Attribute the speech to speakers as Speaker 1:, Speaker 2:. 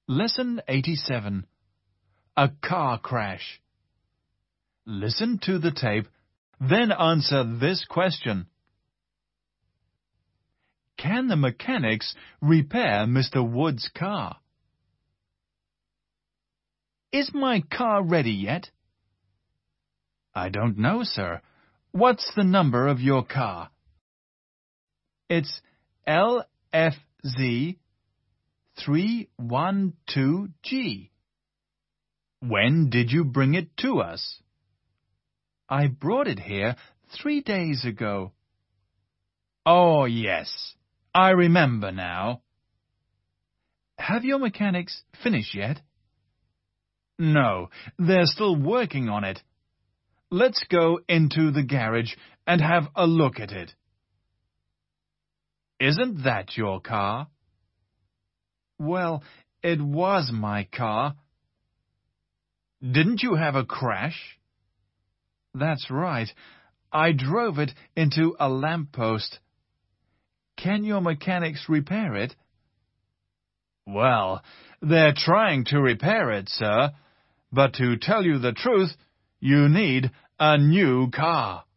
Speaker 1: Lesson 87. A car crash. Listen to the tape, then answer this question. Can the mechanics repair Mr. Wood's car? Is my car ready yet? I don't know, sir. What's the number of your car? It's LFZ 312G. When did you bring it to us? I brought it here 3 days ago. Oh, yes. I remember now. Have your mechanics finished yet? No, they're still working on it. Let's go into the garage and have a look at it. Isn't that your car? Well, it was my car. Didn't you have a crash? That's right. I drove it into a lamppost. Can your mechanics repair it? Well, they're trying to repair it, sir. But to tell you the truth, you need a new car.